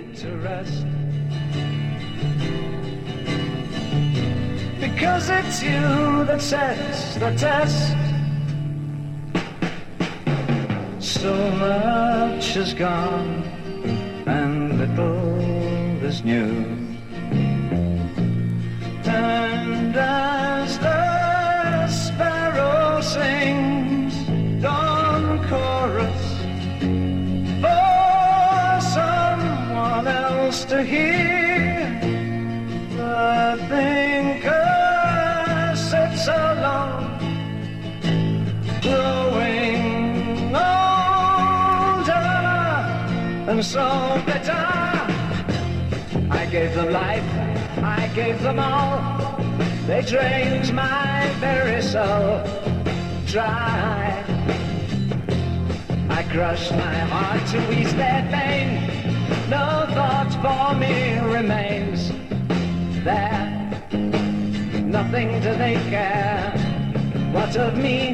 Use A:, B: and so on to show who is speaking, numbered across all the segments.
A: to rest. Because it's you that sets the test. So much is gone and little is new. And as the sparrow sings dawn chorus for someone else to hear, the thinker sits alone, growing older and so bitter. I gave them life, I gave them all. They drained my very soul dry. I crushed my heart to ease their pain. No thought for me remains. There, nothing do they care. What of me?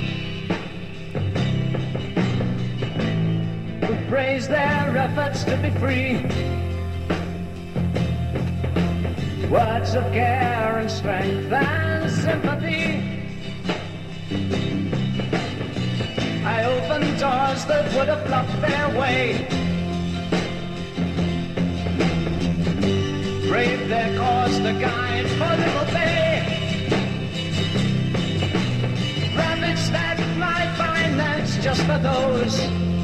A: Who praise their efforts to be free? Words of care and strength and sympathy. I opened doors that would have blocked their way. Braved their cause to guide for little pay. Ravaged that my finance just for those